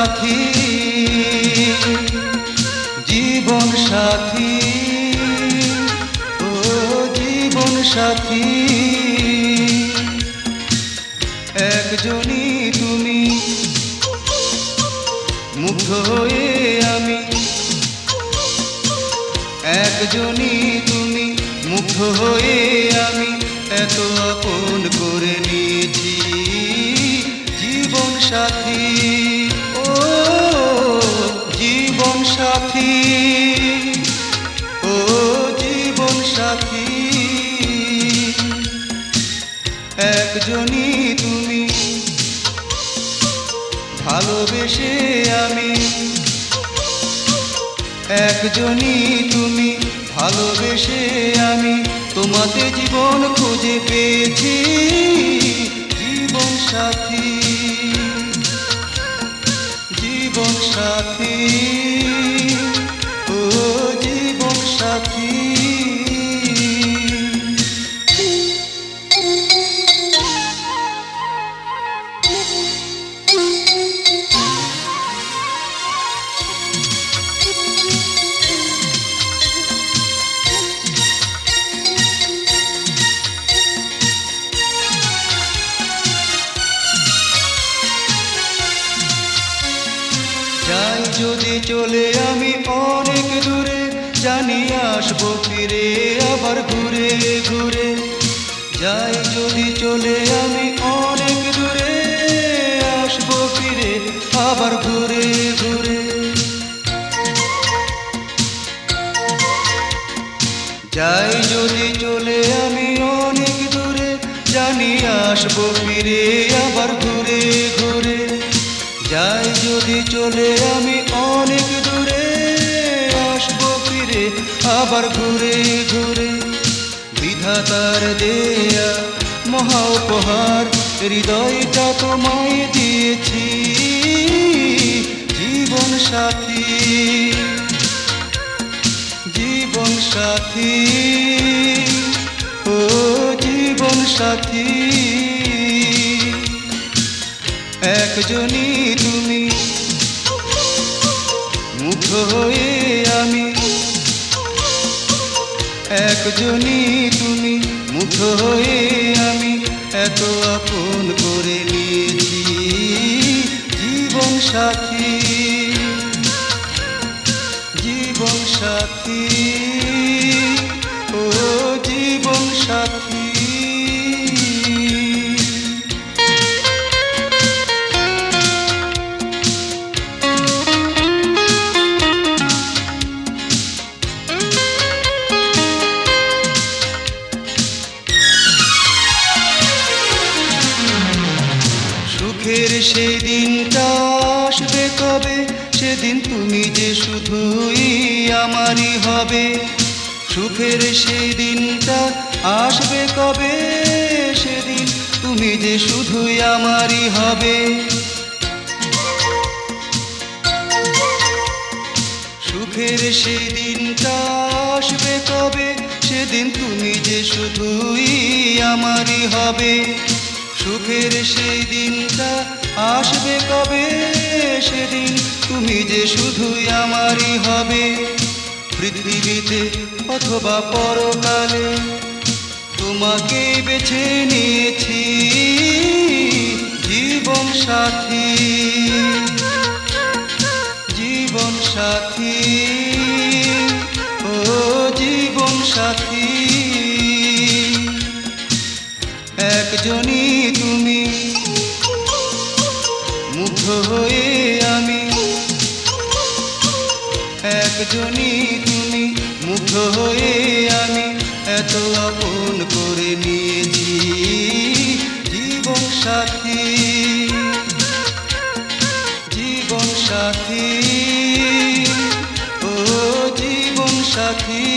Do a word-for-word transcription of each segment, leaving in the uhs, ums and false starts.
সাথী, জীবন সাথী, ও জীবন সাথী। একজনই তুমি, মুগ্ধ হয়ে আমি, একজনই তুমি, মুগ্ধ হয়ে আমি এত আপন করে নিয়েছি জীবন সাথী, ও জীবন সাথী, ও জীবন সাথী। একজনই তুমি, ভালোবেসে আমি, একজনই তুমি, ভালোবেসে আমি তোমাতে জীবন খুঁজে পেয়েছি জীবন সাথী, জীবন সাথী, ও জীবন সাথী। যাই যদি চলে আমি অনেক দূরে, জানি আসবো ফিরে আবার ঘুরে ঘুরে। যাই যদি চলে আমি অনেক দূরে, আসবো ফিরে আবার ঘুরে ঘুরে। যাই যদি চলে আমি অনেক দূরে, জানি আসবো ফিরে আবার ঘুরে ঘুরে। যাই যদি চলে আমি অনেক দূরে, আসবো ফিরে আবার ঘুরে ঘুরে। বিধাতার দেয়া মহা উপহার, হৃদয়টা তোমায় দিয়েছি জীবন সাথী, জীবন সাথী, ও জীবন সাথী। একজনই তুমি, মুগ্ধ হয়ে আমি, একজনই তুমি, মুগ্ধ হয়ে আমি এত আপন করে নিয়েছি জীবন সাথী, জীবন সাথী, ও জীবন সাথী। সুখের সেই দিনটা আসবে কবে, সেদিন তুমি যে শুধুই আমারই হবে। সুখের সেই দিনটা আসবে কবে, সেদিন তুমি যে শুধুই আমারই হবে। সুখের সেই দিনটা আসবে কবে, সেদিন তুমি যে শুধুই আমারই হবে। সুখের সেই দিনটা আসবে কবে, সেদিন তুমি যে শুধুই আমারই হবে। পৃথিবীতে অথবা পরকালে তোমাকে বেছে নিয়েছি জীবন সাথী, জীবন সাথী, ও জীবন সাথী। একজনই তুমি, মুগ্ধ হয়ে আমি, একজনই তুমি, মুগ্ধ হয়ে আমি এত আপন করে নিয়েছি জীবন সাথী, জীবন সাথী, ও জীবন সাথী।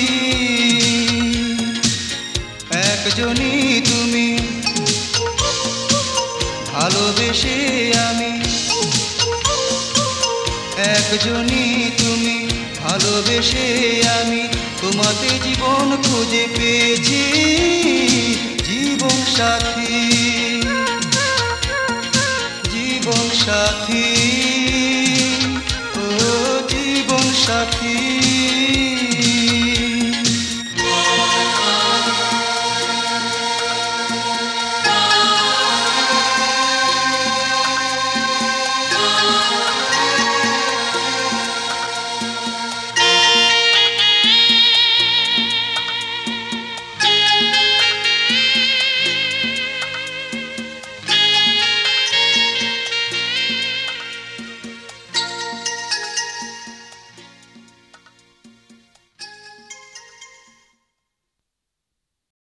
একজনই তুমি, ভালোবেসে আমি, একজনই তুমি, ভালোবেসে আমি তোমাতে জীবন খুঁজে পেয়ে